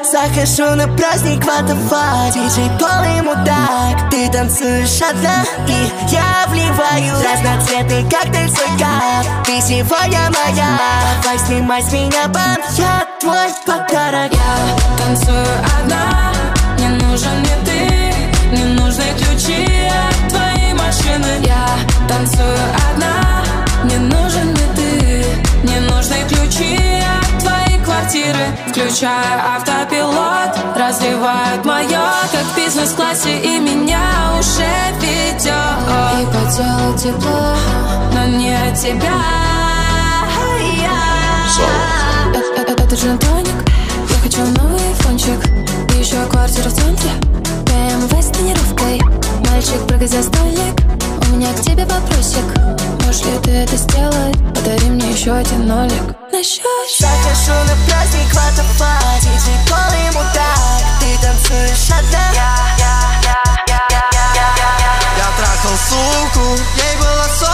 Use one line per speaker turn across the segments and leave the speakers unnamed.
Захожу на праздник, what the fuck. Диджей полный мудак. Ты танцуешь одна, и я вливаю разноцветный коктейль свой кап. Ты сегодня моя, давай снимай с меня бант. Я твой подарок.
Я танцую одна, не нужен ни ты, не нужны ключи от твоей машины. Я танцую одна, не нужен ни ты, не нужны ключи от твоей квартиры. Включаю автопилот, разливают мое, как в бизнес-классе, и меня уже ведет. И по телу тепло, но не от тебя. Это джин-тоник, я хочу новый фончик. И еще квартира в центре, BMW с тонировкой. Мальчик, прыгай за столик, у меня к тебе вопросик. Можешь ли ты это сделать? Подари мне еще один нолик на счет.
Захожу на праздник, what the fuck. Диджей полный мудак. Ты танцуешь одна.
Я трахал суку, ей было 40.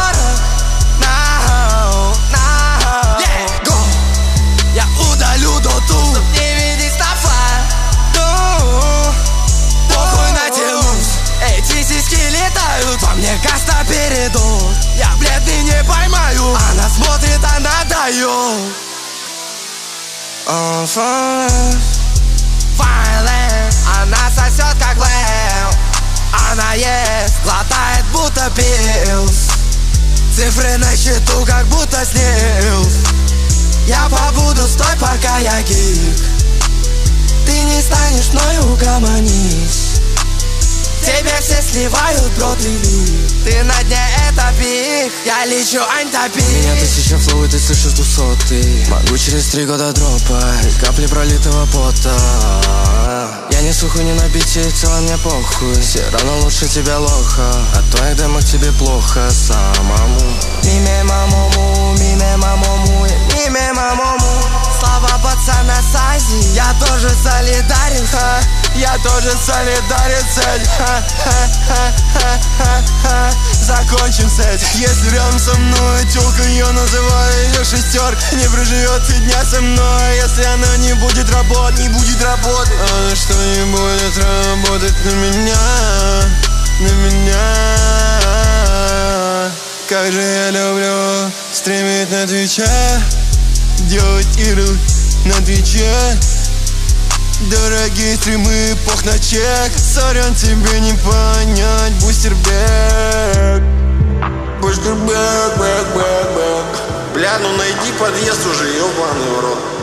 Now, go. Я удалю доту, чтоб не видеть похуй на телус. Эти сиськи летают, во мне каста передут. Я бледный не поймаю, она смотрит, она дает. Violence, она сосет как лев. Она ест, глотает будто пилс. Цифры на счету как будто снилс. Я побуду, стой, пока я гик. Ты не станешь мною, угомонись. Тебе все сливают, бро, ты лик. Ты на дне, это пик. Я лечу антопик.
Меня 1000 флоу, и ты слышишь 200. Могу через 3 года дропать капли пролитого пота. Я не сухой, не на бите, в целом мне похуй. Все равно лучше тебя лоха. От твоих демок тебе плохо самому.
Миме мамому, миме мамому, миме мамому. Слава пацана с Азии, я тоже солидарен, ха. Я тоже солидарен с этим, ха-ха-ха-ха-ха. Закончим с этим. Если рядом со мной тёлка, я называю её шестеркой. Не проживет и дня со мной, если она не будет работать, не будет работать. Она что не будет работать на меня, на меня. Как же я люблю стримить на Твиче, делать игры на Твиче. Дорогие стримы, пох на чек. Сорян, тебе не понять, бустербэк. Бустербэк, бэк, бэк, бэк.
Бля, ну найди подъезд уже, ёбаный в рот.